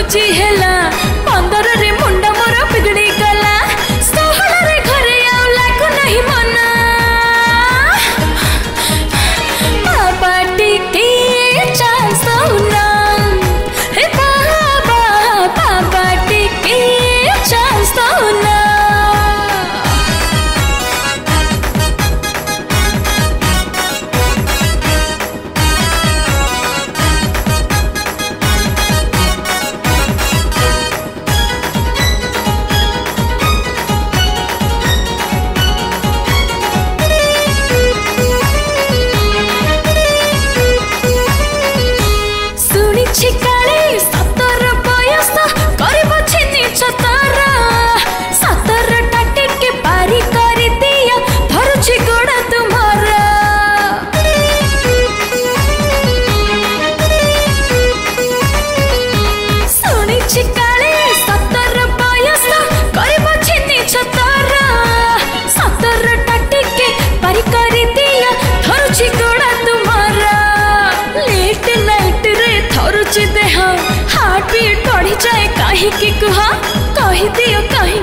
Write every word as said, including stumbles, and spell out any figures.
भोजी हैला पंदर रे मुंडा मोर बिगड़ी गला सहल रे घरे आउ लागु नहीं मना बाबा टिके चांस ना हे बाबा बाबा टिके चांस ना हार्ट बीट बढ़ी जाए कहीं की कुहा कही दियो कहीं